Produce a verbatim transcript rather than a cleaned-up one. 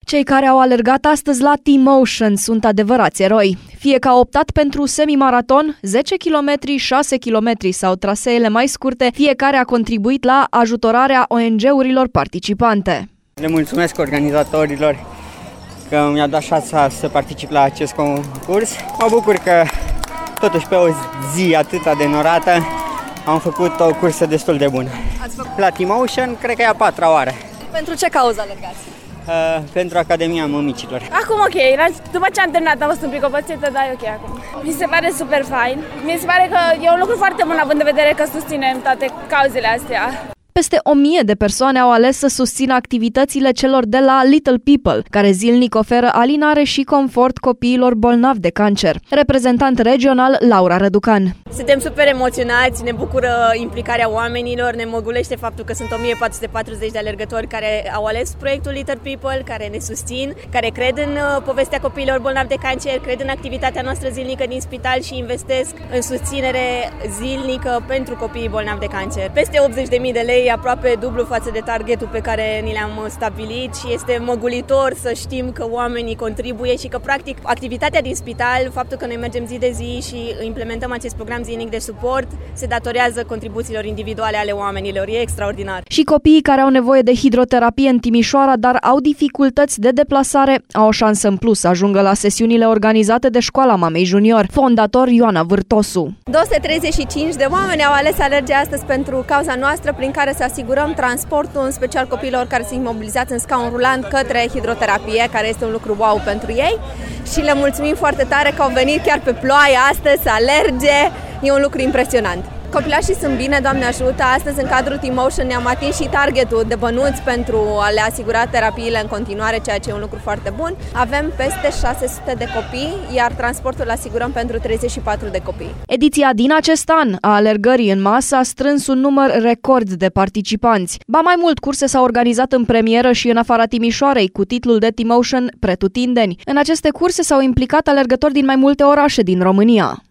Cei care au alergat astăzi la T-Motion sunt adevărați eroi. Fie că au optat pentru semi-maraton, zece kilometri, șase kilometri sau traseele mai scurte, fiecare a contribuit la ajutorarea O N G-urilor participante. Le mulțumesc organizatorilor că mi-a dat șansa să particip la acest concurs. Mă bucur că totuși pe o zi atât de norată am făcut o cursă destul de bună. La T-Motion cred că e a patra oară. Pentru ce cauză alergați? Uh, pentru Academia Mămicilor. Acum ok, după ce am terminat am fost un pic obosită, dar e ok acum. Mi se pare super fain. Mi se pare că e un lucru foarte bun având în vedere că susținem toate cauzele astea. Peste o mie de persoane au ales să susțină activitățile celor de la Little People, care zilnic oferă alinare și confort copiilor bolnavi de cancer. Reprezentant regional, Laura Răducan. Suntem super emoționați, ne bucură implicarea oamenilor, ne măgulește faptul că sunt o mie patru sute patruzeci de alergători care au ales proiectul Little People, care ne susțin, care cred în povestea copiilor bolnavi de cancer, cred în activitatea noastră zilnică din spital și investesc în susținere zilnică pentru copiii bolnavi de cancer. Peste optzeci de mii de lei, aproape dublu față de targetul pe care ni le-am stabilit și este măgulitor să știm că oamenii contribuie și că practic activitatea din spital, faptul că noi mergem zi de zi și implementăm acest program zilnic de suport, se datorează contribuțiilor individuale ale oamenilor. E extraordinar. Și copiii care au nevoie de hidroterapie în Timișoara, dar au dificultăți de deplasare, au o șansă în plus să ajungă la sesiunile organizate de Școala Mamei Junior. Fondator Ioana Vârtosu. două sute treizeci și cinci de oameni au ales să alerge astăzi pentru cauza noastră, prin care să asigurăm transportul, în special copiilor care sunt imobilizați în scaun rulant, către hidroterapie, care este un lucru wow pentru ei. Și le mulțumim foarte tare că au venit chiar pe ploaie astăzi să alerge. E un lucru impresionant. Copilașii sunt bine, Doamne ajută. Astăzi, în cadrul T-Motion, ne-am atins și targetul de bănuți pentru a le asigura terapiile în continuare, ceea ce e un lucru foarte bun. Avem peste șase sute de copii, iar transportul îl asigurăm pentru treizeci și patru de copii. Ediția din acest an a alergării în masă a strâns un număr record de participanți. Ba mai mult, curse s-au organizat în premieră și în afara Timișoarei, cu titlul de T-Motion Pretutindeni. În aceste curse s-au implicat alergători din mai multe orașe din România.